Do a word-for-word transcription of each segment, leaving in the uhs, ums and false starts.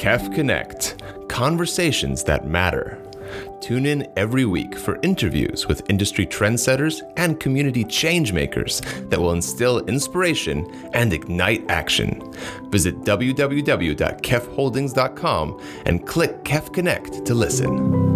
Kef Connect, conversations that matter. Tune in every week for interviews with industry trendsetters and community changemakers that will instill inspiration and ignite action. Visit w w w dot kef holdings dot com and click Kef Connect to listen.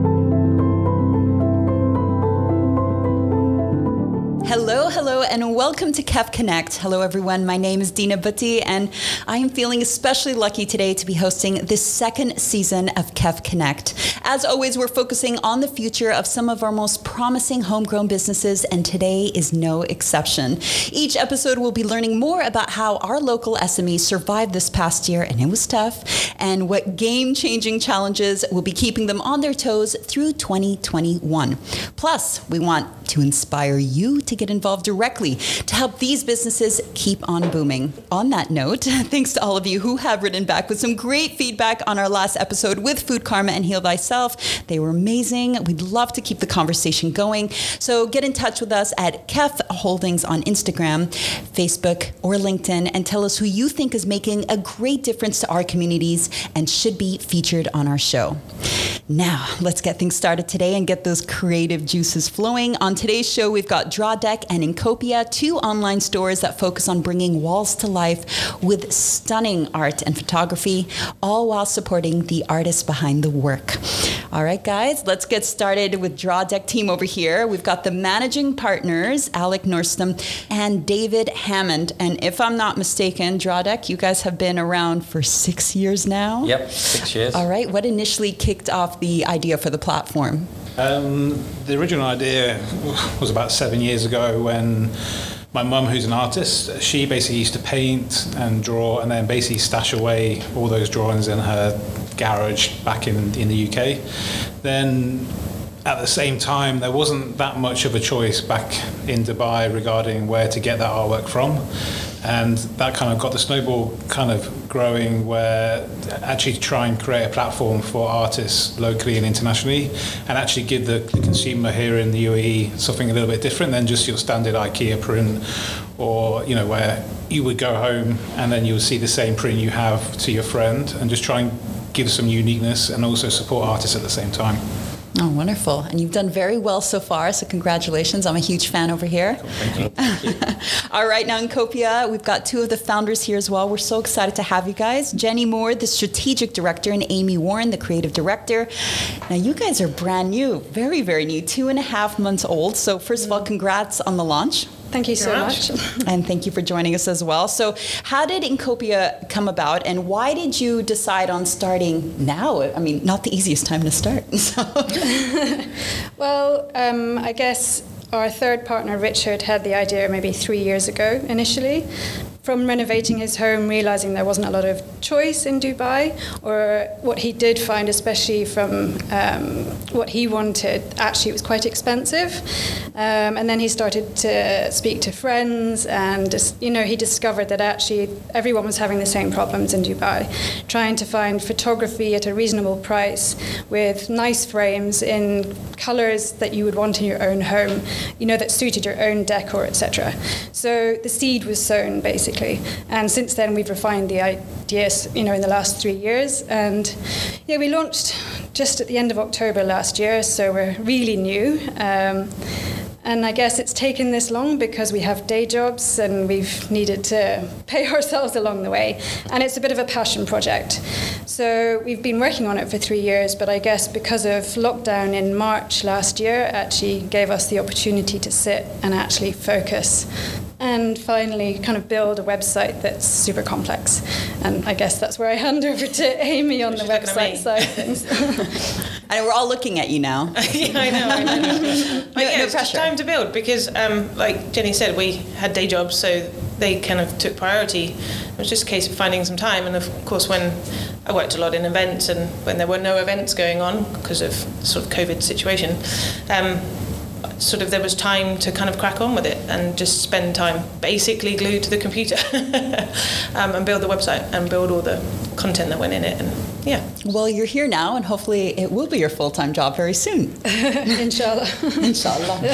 Hello, hello, and welcome to Kef Connect. Hello, everyone. My name is Dina Bhatti, and I am feeling especially lucky today to be hosting this second season of Kef Connect. As always, we're focusing on the future of some of our most promising homegrown businesses, and today is no exception. Each episode will be learning more about how our local S M Es survived this past year, and it was tough, and what game-changing challenges will be keeping them on their toes through twenty twenty-one. Plus, we want to inspire you to get involved directly to help these businesses keep on booming. On that note, thanks to all of you who have written back with some great feedback on our last episode with Food Karma and Heal Thyself. They were amazing. We'd love to keep the conversation going. So get in touch with us at Kef Holdings on Instagram, Facebook, or LinkedIn and tell us who you think is making a great difference to our communities and should be featured on our show. Now, let's get things started today and get those creative juices flowing. On today's show, we've got Drawdeck and Incopia, two online stores that focus on bringing walls to life with stunning art and photography, all while supporting the artists behind the work. All right, guys, let's get started with Drawdeck team over here. We've got the managing partners, Alec Norstam and David Hammond. And if I'm not mistaken, Drawdeck, you guys have been around for six years now? Yep, six years. All right, what initially kicked off the idea for the platform? Um, the original idea was about seven years ago when my mum, who's an artist, she basically used to paint and draw and then basically stash away all those drawings in her garage back in, in the U K. Then at the same time, there wasn't that much of a choice back in Dubai regarding where to get that artwork from. And that kind of got the snowball kind of growing where actually to try and create a platform for artists locally and internationally and actually give the, the consumer here in the U A E something a little bit different than just your standard IKEA print or, you know, where you would go home and then you would see the same print you have to your friend and just try and give some uniqueness and also support artists at the same time. Oh, wonderful. And you've done very well so far, so congratulations. I'm a huge fan over here. Cool, thank you. Thank you. All right, now in Incopia, we've got two of the founders here as well. We're so excited to have you guys. Jenny Moore, the strategic director, and Amy Warren, the creative director. Now, you guys are brand new, very, very new, two and a half months old. So first of all, congrats on the launch. Thank you so much. And thank you for joining us as well. So how did Incopia come about and why did you decide on starting now? I mean, not the easiest time to start. So. Well, um, I guess our third partner, Richard, had the idea maybe three years ago initially. From renovating his home, realizing there wasn't a lot of choice in Dubai, or what he did find, especially from um, what he wanted, actually it was quite expensive. Um, and then he started to speak to friends, and just, you know, he discovered that actually everyone was having the same problems in Dubai, trying to find photography at a reasonable price with nice frames in colors that you would want in your own home, you know, that suited your own decor, et cetera. So the seed was sown, basically. And since then, we've refined the ideas, you know, in the last three years. And yeah, we launched just at the end of October last year, so we're really new. Um, and I guess it's taken this long because we have day jobs and we've needed to pay ourselves along the way. And it's a bit of a passion project. So we've been working on it for three years, but I guess because of lockdown in March last year, actually gave us the opportunity to sit and actually focus and finally kind of build a website that's super complex. And I guess that's where I hand over to Amy on the website side of things. And we're all looking at you now. Yeah, I know, I know. But no, yeah, no it's pressure. just time to build because, um, like Jenny said, we had day jobs, so they kind of took priority. It was just a case of finding some time. And of course, when I worked a lot in events and when there were no events going on because of the sort of COVID situation, um, sort of there was time to kind of crack on with it and just spend time basically glued to the computer um, and build the website and build all the content that went in it and yeah. Well, you're here now, and hopefully it will be your full-time job very soon. Inshallah. Inshallah.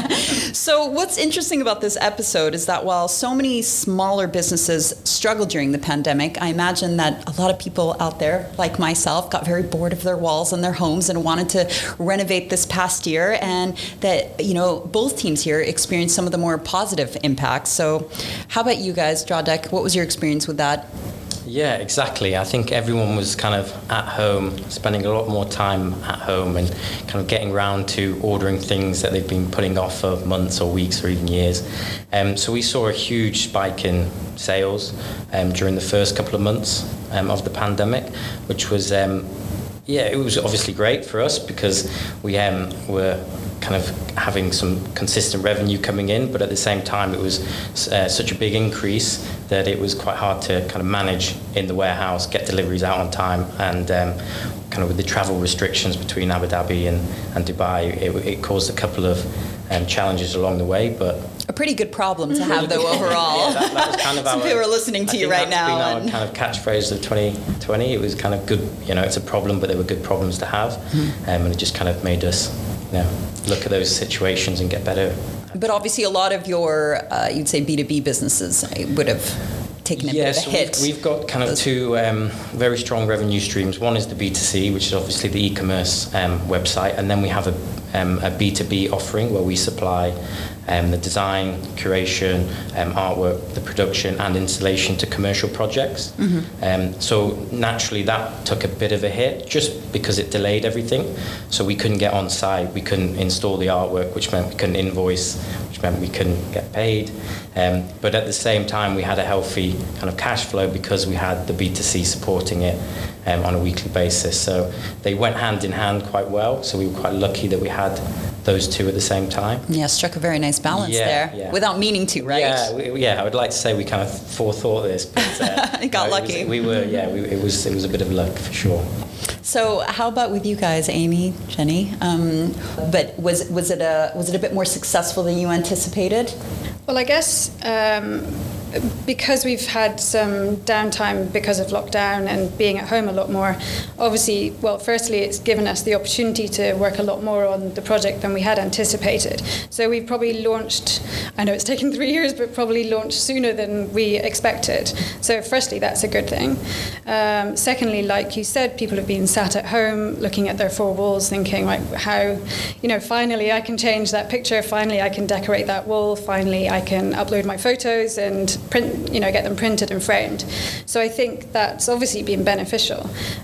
So what's interesting about this episode is that while so many smaller businesses struggled during the pandemic, I imagine that a lot of people out there, like myself, got very bored of their walls and their homes and wanted to renovate this past year, and that, you know, both teams here experienced some of the more positive impacts. So how about you guys, Dradek? What was your experience with that? Yeah, exactly. I think everyone was kind of at home, spending a lot more time at home and kind of getting around to ordering things that they've been putting off for months or weeks or even years. Um, so we saw a huge spike in sales um, during the first couple of months um, of the pandemic, which was, um, yeah, it was obviously great for us because we um, were kind of having some consistent revenue coming in, but at the same time it was uh, such a big increase that it was quite hard to kind of manage in the warehouse, get deliveries out on time, and um, kind of with the travel restrictions between Abu Dhabi and, and Dubai, it, it caused a couple of um, challenges along the way, but a pretty good problem to have, though, overall. Yeah, that, that was kind of Some our, people are listening to I you think right that's now. been And our kind of catchphrase of twenty twenty. It was kind of good, you know, it's a problem, but they were good problems to have, mm-hmm. um, and it just kind of made us, you know, look at those situations and get better. But obviously, a lot of your, uh, you'd say, B two B businesses would have taken a yeah, bit of a so hit. We've, we've got kind of two um, very strong revenue streams. One is the B two C, which is obviously the e-commerce um, website, and then we have a, um, a B two B offering where we supply um, the design, curation, um, artwork, the production and installation to commercial projects. Mm-hmm. Um, so naturally that took a bit of a hit just because it delayed everything. So we couldn't get on site, we couldn't install the artwork, which meant we couldn't invoice, which meant we couldn't get paid. Um, but at the same time, we had a healthy kind of cash flow because we had the B two C supporting it um, on a weekly basis. So they went hand in hand quite well. So we were quite lucky that we had those two at the same time. Yeah, struck a very nice balance yeah, there, yeah. without meaning to, right? Yeah, we, yeah. I would like to say we kind of forethought this, but uh, you got no, lucky. It was, we were, yeah. We, it was, it was a bit of luck for sure. So, how about with you guys, Amy, Jenny? Um, but was was it a was it a bit more successful than you anticipated? Well, I guess um, because we've had some downtime because of lockdown and being at home a lot more, obviously, well, firstly, it's given us the opportunity to work a lot more on the project than we had anticipated. So we've probably launched, I know it's taken three years, but probably launched sooner than we expected. So firstly, that's a good thing. Um, secondly, like you said, people have been sat at home looking at their four walls thinking, like, how, you know, finally I can change that picture, finally I can decorate that wall, finally I can upload my photos and print, you know, get them printed and framed. So I think that's obviously been beneficial.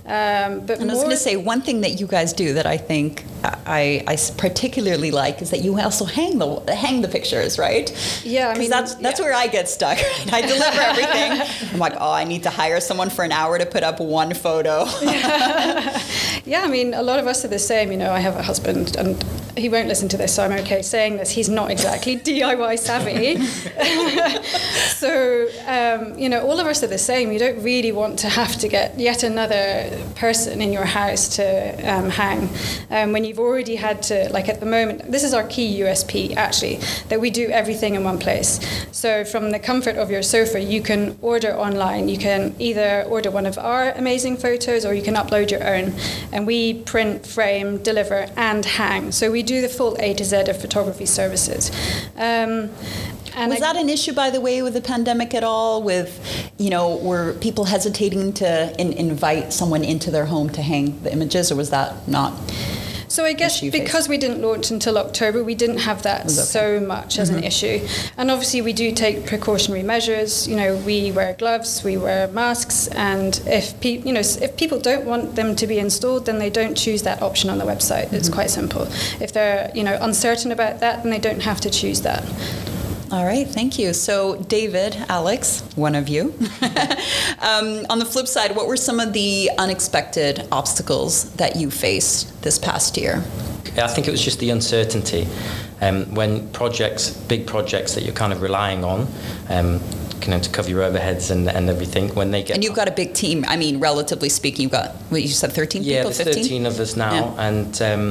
Um, but and I was more, going to say, one thing that you guys do that I think I, I particularly like is that you also hang the hang the pictures, right? Yeah, I mean, that's that's yeah. where I get stuck. I deliver everything. I'm like, oh, I need to hire someone for an hour to put up one photo. Yeah, I mean, a lot of us are the same. You know, I have a husband, and he won't listen to this, so I'm okay saying this. He's not exactly D I Y savvy. So, um, you know, all of us are the same. You don't really want to have to get yet another person in your house to um, hang. Um, when you've already had to, like at the moment, this is our key U S P, actually, that we do everything in one place. So from the comfort of your sofa, you can order online. You can either order one of our amazing photos or you can upload your own. And we print, frame, deliver, and hang. So we do the full A to Z of photography services. Um, And was I, that an issue, by the way, with the pandemic at all? With, you know, were people hesitating to in, invite someone into their home to hang the images, or was that not? So I guess because we didn't launch until October, we didn't have that okay. so much as mm-hmm. an issue. And obviously we do take precautionary measures. You know, we wear gloves, we wear masks, and if pe- you know if people don't want them to be installed, then they don't choose that option on the website. Mm-hmm. It's quite simple. If they're you know uncertain about that, then they don't have to choose that. All right, thank you. So, David, Alex, one of you. um, on the flip side, what were some of the unexpected obstacles that you faced this past year? I think it was just the uncertainty. Um, when projects, big projects that you're kind of relying on, um, you know, to cover your overheads and, and everything, when they get... And you've got a big team. I mean, relatively speaking, you've got, what you said, thirteen yeah, people, there's fifteen? thirteen of us now, yeah. and... Um,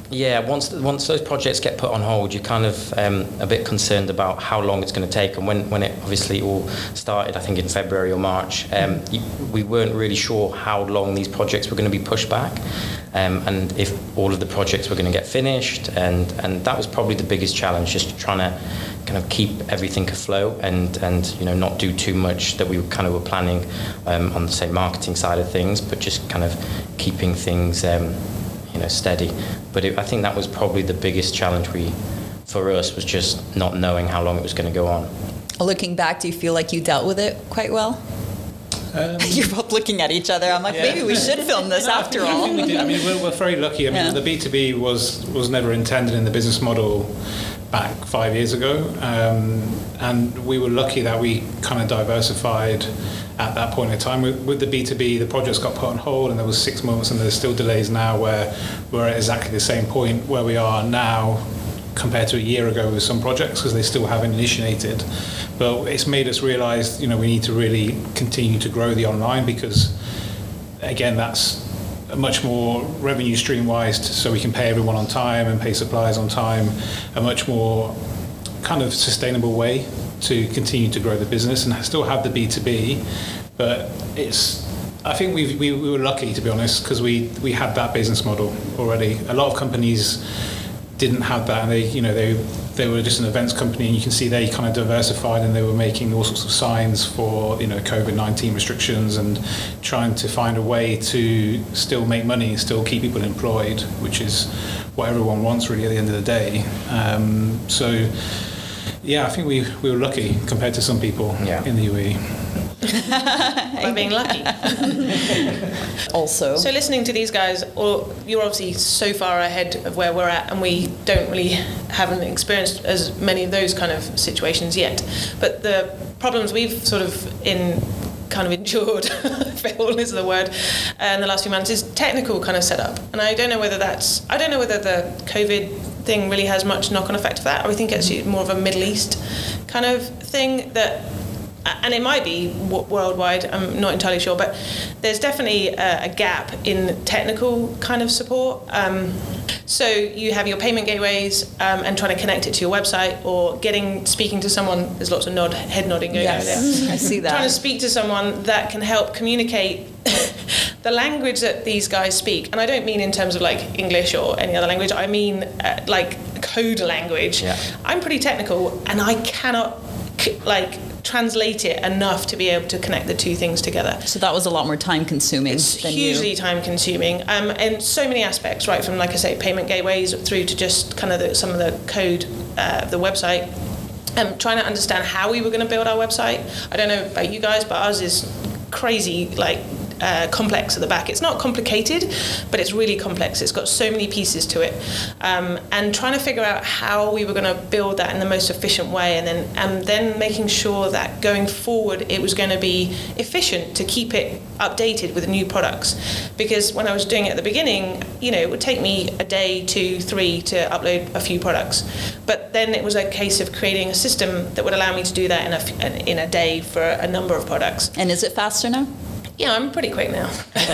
Yeah, once once those projects get put on hold, you're kind of um, a bit concerned about how long it's going to take. And when, when it obviously all started, I think in February or March, um, you, we weren't really sure how long these projects were going to be pushed back, um, and if all of the projects were going to get finished. And, and that was probably the biggest challenge, just trying to kind of keep everything afloat and, and you know, not do too much that we kind of were planning um, on the, say, marketing side of things, but just kind of keeping things um, you know, steady. But it, I think that was probably the biggest challenge we, for us, was just not knowing how long it was going to go on. Looking back, do you feel like you dealt with it quite well? Um, You're both looking at each other. I'm like, yeah. Maybe we should film this after all. I think we did. I mean, we're, we're very lucky. I mean, yeah. the B two B was was never intended in the business model back five years ago, um, and we were lucky that we kind of diversified at that point in time. With, with the B two B, the projects got put on hold, and there was six months, and there's still delays now where we're at exactly the same point where we are now compared to a year ago with some projects, because they still haven't initiated. But it's made us realise, you know, we need to really continue to grow the online, because, again, that's a much more revenue stream wise, so we can pay everyone on time and pay suppliers on time, a much more kind of sustainable way to continue to grow the business and still have the B two B. But it's, I think we we we were lucky, to be honest, because we we had that business model already. A lot of companies didn't have that, and they you know they they were just an events company, and you can see they kind of diversified, and they were making all sorts of signs for you know COVID nineteen restrictions and trying to find a way to still make money and still keep people employed, which is what everyone wants really at the end of the day. Um, so yeah, I think we we were lucky compared to some people yeah. in the U A E. By being lucky. Also. So listening to these guys, or you're obviously so far ahead of where we're at, and we don't really haven't experienced as many of those kind of situations yet. But the problems we've sort of in kind of endured, if all is the word, uh, in the last few months is technical kind of setup. And I don't know whether that's, I don't know whether the COVID thing really has much knock-on effect of that, or I think it's more of a Middle East kind of thing that, and it might be worldwide, I'm not entirely sure, but there's definitely a, a gap in technical kind of support. Um, so you have your payment gateways um, and trying to connect it to your website, or getting, speaking to someone, there's lots of nod, head nodding going yes, on there. I see that. Trying to speak to someone that can help communicate the language that these guys speak. And I don't mean in terms of like English or any other language, I mean uh, like code language. Yeah. I'm pretty technical, and I cannot like translate it enough to be able to connect the two things together. So that was a lot more time consuming it's than hugely you. time consuming um, in so many aspects, right from, like I say, payment gateways through to just kind of the, some of the code uh, of the website. Um, trying to understand how we were going to build our website. I don't know about you guys, but ours is crazy, like uh, complex at the back. It's not complicated, but it's really complex. It's got so many pieces to it, um, and trying to figure out how we were going to build that in the most efficient way, and then and then making sure that going forward it was going to be efficient to keep it updated with new products. Because when I was doing it at the beginning, you know, it would take me a day, two, three to upload a few products, but then it was a case of creating a system that would allow me to do that in a in a day for a number of products. And is it faster now? Yeah, I'm pretty quick now.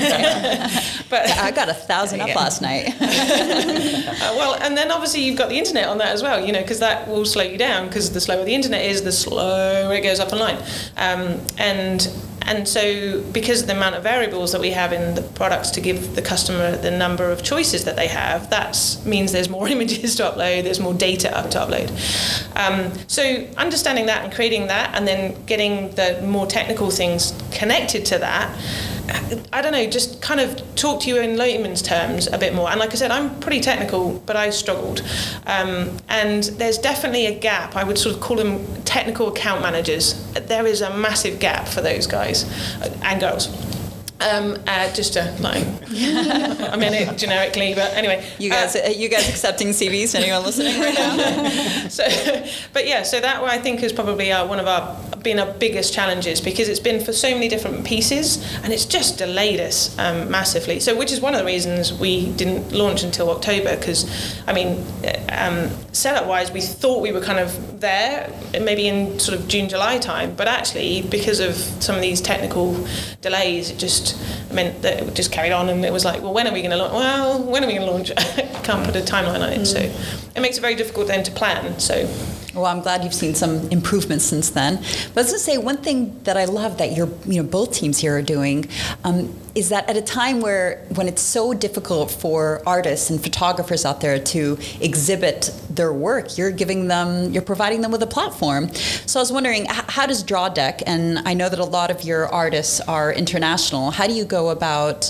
But I got a thousand up last night. uh, well, and then obviously you've got the internet on that as well, you know, because that will slow you down, because the slower the internet is, the slower it goes up online. Um, and and so because of the amount of variables that we have in the products to give the customer the number of choices that they have, that means there's more images to upload, there's more data up to upload. Um, so understanding that and creating that, and then getting the more technical things connected to that, I don't know, just kind of talk to you in layman's terms a bit more. And like I said, I'm pretty technical, but I struggled. Um, and there's definitely a gap. I would sort of call them technical account managers. There is a massive gap for those guys and girls. Um, uh, just a like, I mean it generically, but anyway. You guys, uh, you guys accepting C Vs? Anyone listening right now? so, but yeah, so that I think is probably uh, one of our been our biggest challenges, because it's been for so many different pieces, and it's just delayed us um, massively. So, which is one of the reasons we didn't launch until October, because I mean, um, setup-wise, we thought we were kind of there, maybe in sort of June, July time, but actually because of some of these technical delays, it just meant that it just carried on, and it was like, well, when are we going to launch? Well, when are we going to launch? can't put a timeline on it. Mm. So it makes it very difficult then to plan. So. Well, I'm glad you've seen some improvements since then. But I was going to say, one thing that I love that you're, you know, both teams here are doing um, is that at a time where, when it's so difficult for artists and photographers out there to exhibit their work, you're giving them, you're providing them with a platform. So I was wondering, how does DrawDeck, and I know that a lot of your artists are international, how do you go about,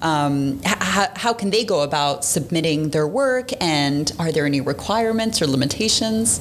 um, how, how can they go about submitting their work, and are there any requirements or limitations?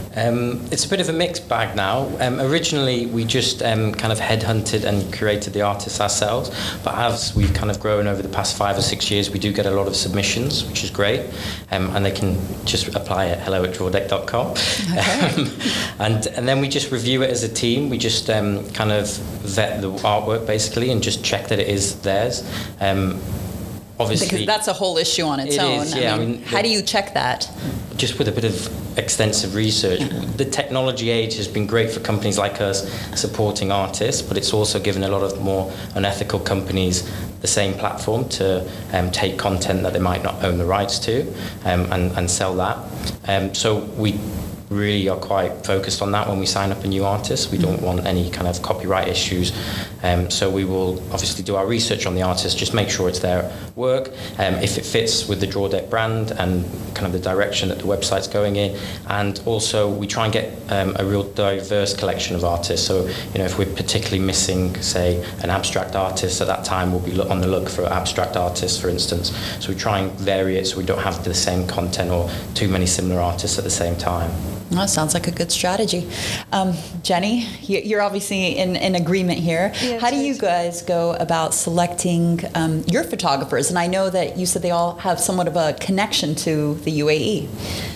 Um, it's a bit of a mixed bag now. Um, originally, we just um, kind of headhunted and curated the artists ourselves, but as we've kind of grown over the past five or six years, we do get a lot of submissions, which is great, um, and they can just apply at hello at drawdeck dot com. Okay. Um, and, and then we just review it as a team. We just um, kind of vet the artwork, basically, and just check that it is theirs. Um, Obviously, because that's a whole issue on its it own. Is, yeah, I mean, I mean, how do you check that? Just with a bit of extensive research. The technology age has been great for companies like us supporting artists, but it's also given a lot of more unethical companies the same platform to um, take content that they might not own the rights to um, and, and sell that. Um, so we really are quite focused on that when we sign up a new artist. We don't want any kind of copyright issues. Um, so we will obviously do our research on the artist, just make sure it's their work, um, if it fits with the DrawDeck brand and kind of the direction that the website's going in. And also we try and get um, a real diverse collection of artists. So, you know, if we're particularly missing, say, an abstract artist, at that time we'll be on the look for abstract artists, for instance. So we try and vary it so we don't have the same content or too many similar artists at the same time. Well, that sounds like a good strategy. Um, Jenny, you're obviously in, in agreement here. Yeah, How do you guys go about selecting um, your photographers? And I know that you said they all have somewhat of a connection to the U A E.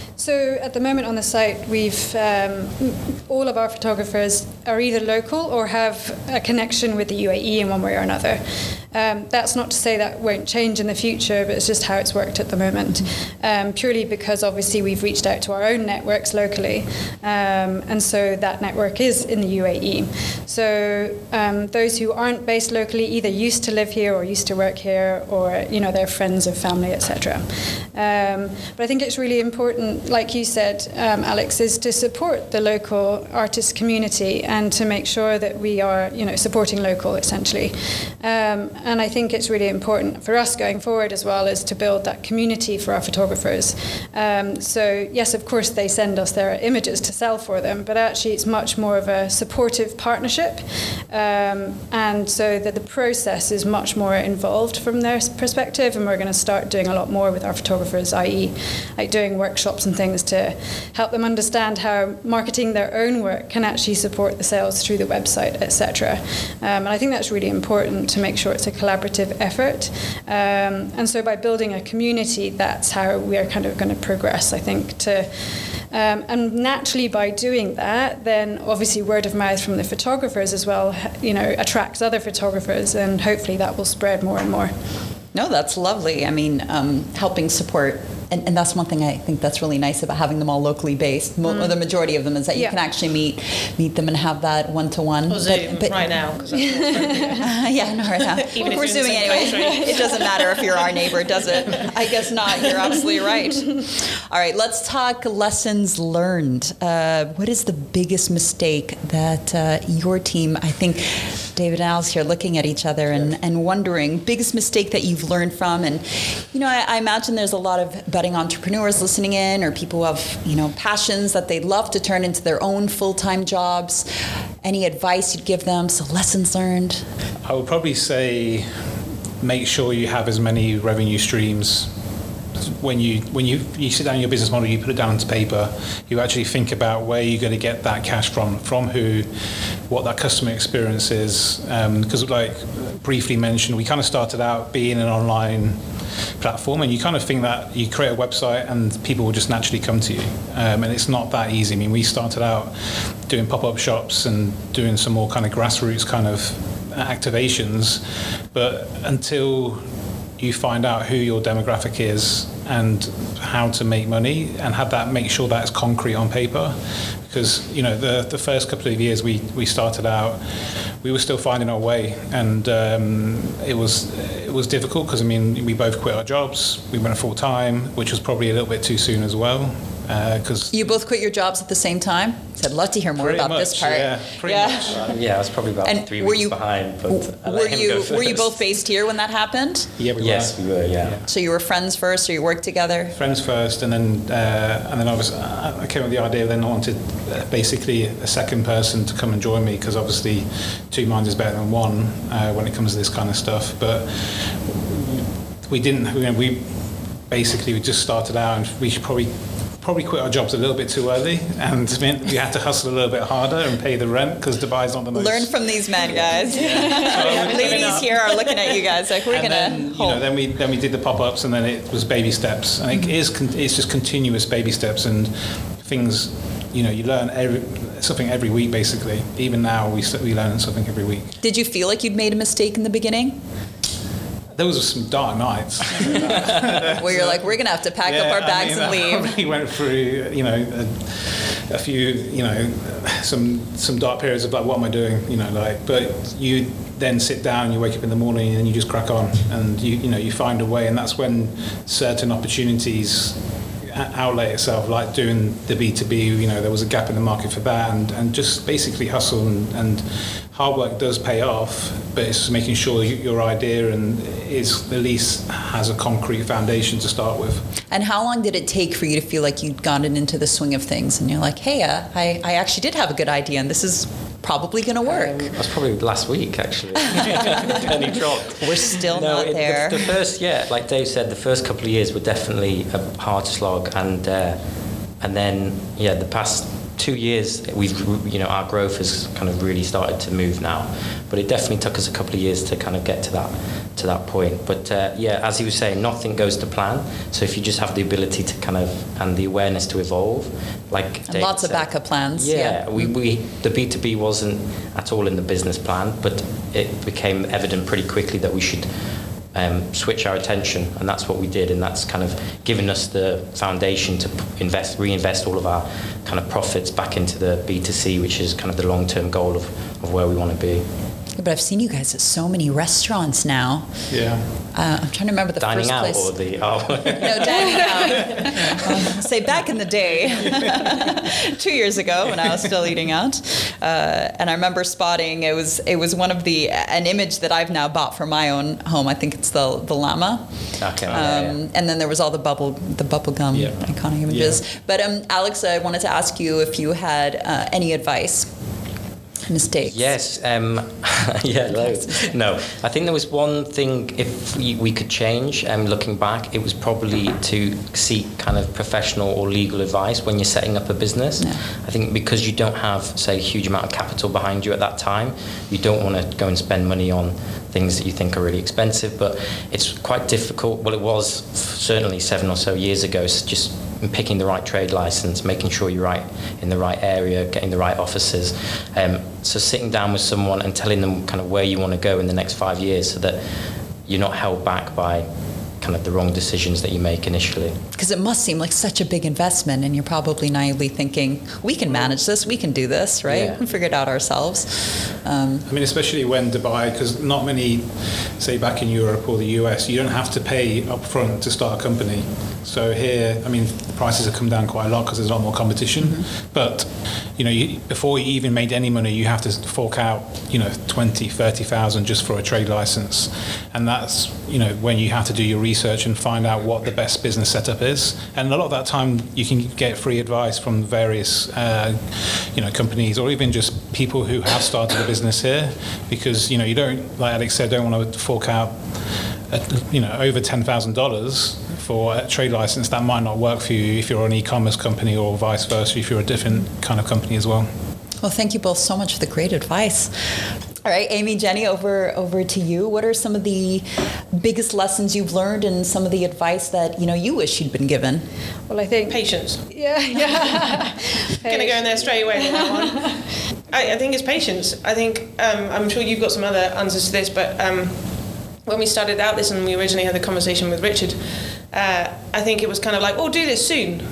So at the moment on the site, we've um, all of our photographers are either local or have a connection with the U A E in one way or another. Um, that's not to say that won't change in the future, but it's just how it's worked at the moment. Um, purely because obviously we've reached out to our own networks locally, um, and so that network is in the U A E. So um, those who aren't based locally either used to live here or used to work here, or you know, they're friends of family, et cetera. Um, but I think it's really important, like you said, um, Alex, is to support the local artist community and to make sure that we are, you know, supporting local essentially. Um, and I think it's really important for us going forward as well is to build that community for our photographers. Um, so yes, of course they send us their images to sell for them, but actually it's much more of a supportive partnership, um, and so that the process is much more involved from their perspective. And we're going to start doing a lot more with our photographers, that is, like doing workshops and things to help them understand how marketing their own work can actually support the sales through the website, et cetera. Um, and I think that's really important to make sure it's a collaborative effort. Um, and so by building a community, that's how we are kind of going to progress, I think, to um, and naturally by doing that, then obviously word of mouth from the photographers as well, you know, attracts other photographers, and hopefully that will spread more and more. No, that's lovely. I mean, um, helping support, and, and that's one thing I think that's really nice about having them all locally based. Mo- mm. The majority of them is that you yeah. can actually meet meet them and have that one to one. Or Zoom but, but, right now, because that's what's uh, yeah, no, right now. Even well, if we're Zooming anyway. It doesn't matter if you're our neighbor, does it? I guess not. You're absolutely right. All right, let's talk lessons learned. Uh, what is the biggest mistake that uh, your team? I think David and Alice here looking at each other and, and wondering, biggest mistake that you've learned from. And, you know, I, I imagine there's a lot of budding entrepreneurs listening in, or people who have, you know, passions that they'd love to turn into their own full-time jobs. Any advice you'd give them? So lessons learned? I would probably say make sure you have as many revenue streams. When you when you, you sit down in your business model, you put it down to paper, you actually think about where you're going to get that cash from, from who, what that customer experience is. Because um, like briefly mentioned, we kind of started out being an online platform, and you kind of think that you create a website and people will just naturally come to you. Um, and it's not that easy. I mean, we started out doing pop-up shops and doing some more kind of grassroots kind of activations, but until you find out who your demographic is and how to make money and have that, make sure that's concrete on paper. Because, you know, the the first couple of years we, we started out, we were still finding our way, and um, it was it was difficult because I mean we both quit our jobs. We went full time, which was probably a little bit too soon as well. Because uh, you both quit your jobs at the same time. So I'd love to hear more about much, this part. Yeah, pretty yeah. much. Uh, yeah, I was probably about and three were weeks you, behind. But I were let him you go first. were you both based here when that happened? Yeah, we yes, were. we were. Yeah. yeah. So you were friends first, or you worked together? Friends first, and then uh, and then I was I came with the idea. Then I wanted uh, basically a second person to come and join me because obviously two minds is better than one uh, when it comes to this kind of stuff. But we didn't. You know, we basically we just started out, and we should probably. Probably quit our jobs a little bit too early, and meant we had to hustle a little bit harder and pay the rent because Dubai's not the most. Learn from these men, guys. Yeah. Ladies here are looking at you guys like we're and gonna. Then, you hold. know, then we then we did the pop-ups, and then it was baby steps, and mm-hmm. it is con- it's just continuous baby steps and things. You know, you learn every, something every week basically. Even now, we we learn something every week. Did you feel like you'd made a mistake in the beginning? There was some dark nights where you're like, we're gonna have to pack yeah, up our bags I mean, and leave. We went through, you know, a, a few, you know, some some dark periods of like, what am I doing, you know, like. But you then sit down, you wake up in the morning, and you just crack on, and you you know you find a way, and that's when certain opportunities outlet itself, like doing the B two B. You know, there was a gap in the market for that, and, and just basically hustle and, and hard work does pay off, but it's making sure your idea and is at least has a concrete foundation to start with. And how long did it take for you to feel like you'd gotten into the swing of things, and you're like, hey, uh, I I actually did have a good idea, and this is probably going to work? Um, that's probably last week, actually. Penny dropped. We're still no, not it, there. The, the first, yeah, like Dave said, the first couple of years were definitely a hard slog, and uh, and then yeah, the past two years we've you know our growth has kind of really started to move now, but it definitely took us a couple of years to kind of get to that to that point. But uh, yeah, as he was saying, nothing goes to plan. So if you just have the ability to kind of and the awareness to evolve, like and lots said, of backup plans. Yeah, yeah. we, we the B two B wasn't at all in the business plan, but it became evident pretty quickly that we should um, switch our attention, and that's what we did, and that's kind of given us the foundation to invest, reinvest all of our kind of profits back into the B two C, which is kind of the long-term goal of, of where we want to be. But I've seen you guys at so many restaurants now. Yeah. Uh, I'm trying to remember the dining first out place. or the oh. No, dining out. Um, say back in the day, two years ago when I was still eating out, uh, and I remember spotting it was it was one of the an image that I've now bought for my own home. I think it's the the llama. Okay. Um, yeah, yeah. And then there was all the bubble the bubble gum Yeah. iconic images. Yeah. But um, Alex, I wanted to ask you if you had uh, any advice. Mistakes. Yes, um, yeah, loads. No, I think there was one thing if we, we could change. Um, looking back, it was probably to seek kind of professional or legal advice when you're setting up a business. Yeah. I think because you don't have, say, a huge amount of capital behind you at that time, you don't want to go and spend money on things that you think are really expensive. But it's quite difficult. Well, it was certainly seven or so years ago. So just picking the right trade license, making sure you're right in the right area, getting the right offices. Um, so sitting down with someone and telling them kind of where you want to go in the next five years so that you're not held back by kind of the wrong decisions that you make initially. Because it must seem like such a big investment, and you're probably naively thinking, we can manage this, we can do this, right? Yeah. We can figure it out ourselves. Um, I mean, especially when Dubai, because not many, say back in Europe or the U S, you don't have to pay upfront to start a company. So here, I mean, the prices have come down quite a lot because there's a lot more competition. Mm-hmm. But, you know, you, before you even made any money, you have to fork out, you know, twenty, thirty thousand just for a trade license. And that's, you know, when you have to do your research and find out what the best business setup is. And a lot of that time you can get free advice from various, uh, you know, companies or even just people who have started a business here, because, you know, you don't, like Alex said, don't want to fork out, a, you know, over ten thousand dollars for a trade license. That might not work for you if you're an e-commerce company, or vice versa if you're a different kind of company as well. well, thank you both so much for the great advice. All right, Amy, Jenny, over over to you. What are some of the biggest lessons you've learned, and some of the advice that you know you wish you'd been given? Well, I think Patience. Yeah, yeah. Going to go in there straight away with that one. I, I think it's patience. I think um, I'm sure you've got some other answers to this, but um, when we started out this and we originally had the conversation with Richard, uh, I think it was kind of like, oh, do this soon.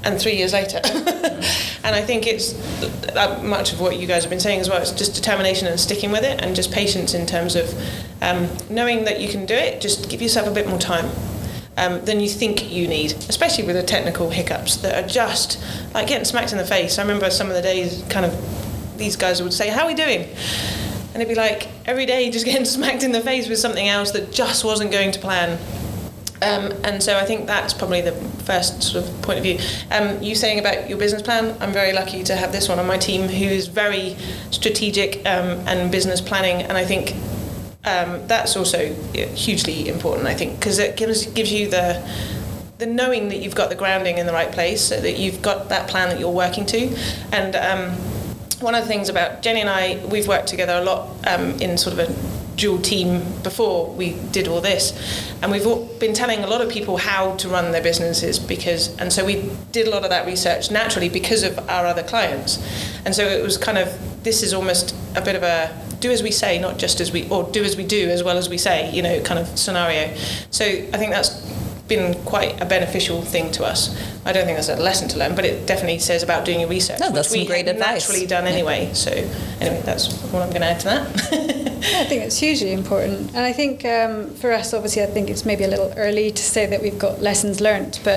and three years later. And I think it's uh, much of what you guys have been saying as well. It's just determination and sticking with it, and just patience in terms of um, knowing that you can do it. Just give yourself a bit more time um, than you think you need, especially with the technical hiccups that are just like getting smacked in the face. I remember some of the days, kind of, these guys would say, "How are we doing?" And it'd be like every day just getting smacked in the face with something else that just wasn't going to plan. Um, and so I think that's probably the first sort of point of view. Um, you saying about your business plan, I'm very lucky to have this one on my team who is very strategic um, and business planning, and I think um, that's also hugely important, I think, because it gives gives you the the knowing that you've got the grounding in the right place, so that you've got that plan that you're working to. And um, one of the things about Jenny and I, we've worked together a lot um, in sort of a dual team before we did all this, and we've all been telling a lot of people how to run their businesses, because and so we did a lot of that research naturally because of our other clients. And so it was kind of, this is almost a bit of a do as we say, not just as we, or do as we do as well as we say, you know, kind of scenario. So I think that's been quite a beneficial thing to us. I don't think that's a lesson to learn, but it definitely says about doing your research, no, that's which we some great have advice. naturally done anyway. Yeah. So anyway, that's what I'm going to add to that. Yeah, I think it's hugely important. And I think um, for us, obviously, I think it's maybe a little early to say that we've got lessons learned, but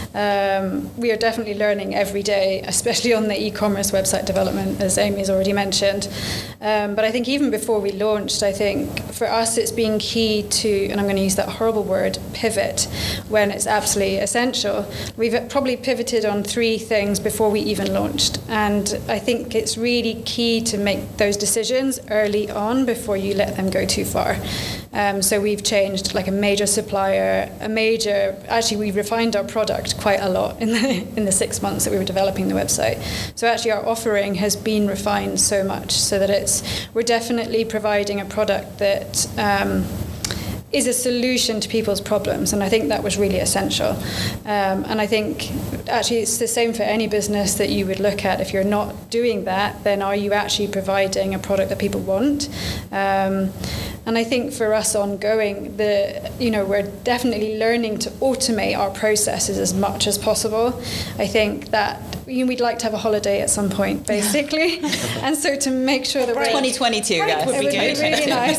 um, we are definitely learning every day, especially on the e-commerce website development, as Amy's already mentioned. Um, but I think even before we launched, I think for us it's been key to, and I'm going to use that horrible word, pivot, when it's absolutely essential. We've probably pivoted on three things before we even launched. And I think it's really key to make those decisions early on before you let them go too far. Um, so we've changed like a major supplier, a major, actually we refined our product quite a lot in the, in the six months that we were developing the website. So actually our offering has been refined so much so that it's, we're definitely providing a product that um, is a solution to people's problems, and I think that was really essential. Um, and I think actually it's the same for any business that you would look at. If you're not doing that, then are you actually providing a product that people want? Um, and I think for us ongoing, the you know we're definitely learning to automate our processes as much as possible. I think that you know, we'd like to have a holiday at some point, basically, and so to make sure that we're twenty twenty-two, guys, it would be really nice,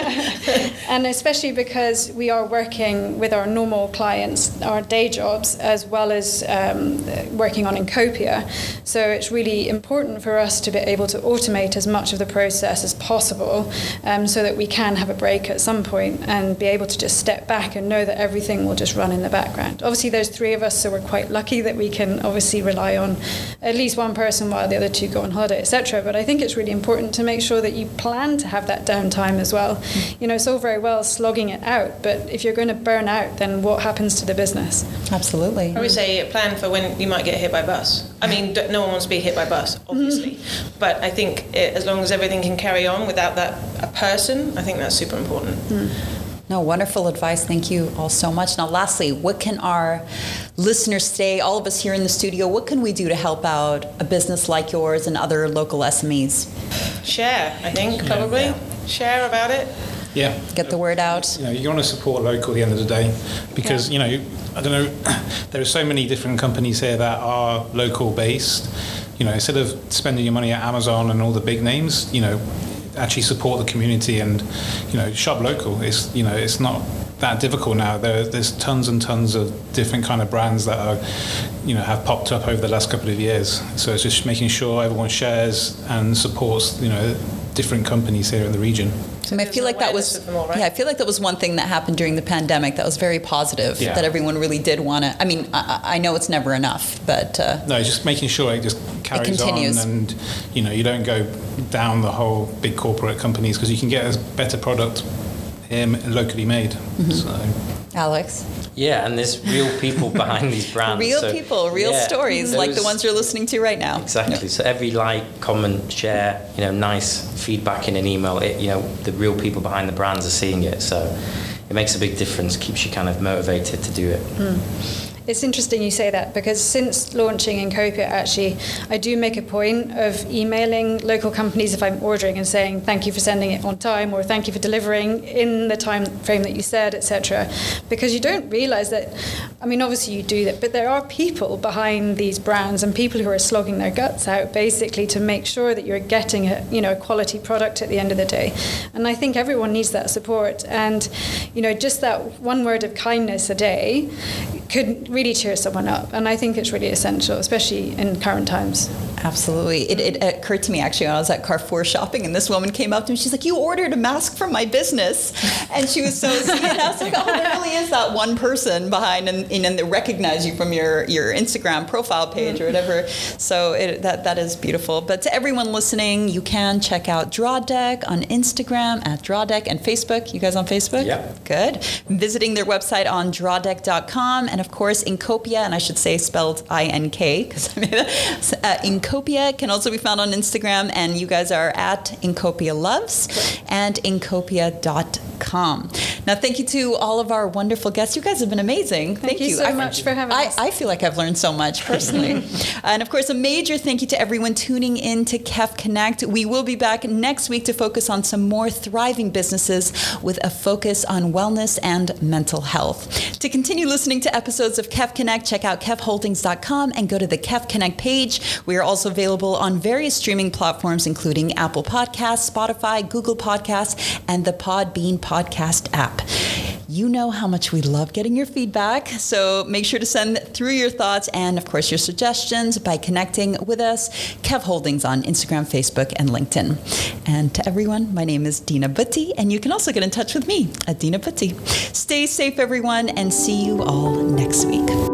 and especially because we are working with our normal clients, our day jobs, as well as um, working on Incopia. So it's really important for us to be able to automate as much of the process as possible, um, so that we can have a break at some point and be able to just step back and know that everything will just run in the background. Obviously, there's three of us, so we're quite lucky that we can obviously rely on at least one person while the other two go on holiday, et cetera. But I think it's really important to make sure that you plan to have that downtime as well. Mm. You know, it's all very well slogging it out, but if you're going to burn out, then what happens to the business? Absolutely. I would say plan for when you might get hit by bus. I mean, no one wants to be hit by bus, obviously. Mm-hmm. But I think it, as long as everything can carry on without that a person, I think that's super important. Mm. No, wonderful advice. Thank you all so much. Now, lastly, what can our listeners today, all of us here in the studio, what can we do to help out a business like yours and other local S M Es? Share, I think, probably. Yeah. Share about it. Yeah. Get the word out. You know, you want to support local at the end of the day because, yeah. you know, I don't know, there are so many different companies here that are local based. You know, instead of spending your money at Amazon and all the big names, you know, actually support the community and, you know, shop local. It's, you know, it's not that difficult now. There, there's tons and tons of different kind of brands that are, you know, have popped up over the last couple of years. So it's just making sure everyone shares and supports, you know, different companies here in the region. I, mean, I feel like that was all, right? yeah. I feel like that was one thing that happened during the pandemic that was very positive. Yeah. That everyone really did want to. I mean, I, I know it's never enough, but uh, no, just making sure it just carries on, and you know, you don't go down the whole big corporate companies because you can get a better product here locally made. Mm-hmm. So, Alex. Yeah, and there's real people behind these brands. Real so, people, real yeah, stories, those, like the ones you're listening to right now. Exactly. Yep. So every like, comment, share, you know, nice feedback in an email, it, you know, the real people behind the brands are seeing it. So it makes a big difference, keeps you kind of motivated to do it. Mm. it's interesting you say that, because since launching Incopia, actually, I do make a point of emailing local companies if I'm ordering and saying thank you for sending it on time, or thank you for delivering in the time frame that you said, et cetera. Because you don't realise that, I mean, obviously you do that, but there are people behind these brands and people who are slogging their guts out basically to make sure that you're getting a, you know, a quality product at the end of the day. And I think everyone needs that support. And, you know, just that one word of kindness a day could really cheer someone up. And I think it's really essential, especially in current times. Absolutely. It, it occurred to me, actually, when I was at Carrefour shopping, and this woman came up to me. She's like, you ordered a mask from my business. And she was so sweet. And I was like, oh, there really is that one person behind, and, and they recognize you from your, your Instagram profile page or whatever. So it, that that is beautiful. But to everyone listening, you can check out DrawDeck on Instagram, at DrawDeck, and Facebook. You guys on Facebook? Yeah. Good. Visiting their website on drawdeck dot com. And of course, Incopia, and I should say spelled I N K, because I made it. Uh, Incopia can also be found on Instagram, and you guys are at Incopia Loves and Incopia dot com. Now, thank you to all of our wonderful guests. You guys have been amazing. Thank, thank you so I, much for having I, us. I feel like I've learned so much personally. And of course, a major thank you to everyone tuning in to K E F Connect. We will be back next week to focus on some more thriving businesses with a focus on wellness and mental health. To continue listening to episodes of K E F Connect, check out kev holdings dot com and go to the K E F Connect page. We are also available on various streaming platforms, including Apple Podcasts, Spotify, Google Podcasts, and the Podbean podcast app. You know how much we love getting your feedback, so make sure to send through your thoughts and, of course, your suggestions by connecting with us. Kev Holdings on Instagram, Facebook, and LinkedIn. And to everyone, my name is Dina Butty, and you can also get in touch with me at Dina Butty. Stay safe, everyone, and see you all next week.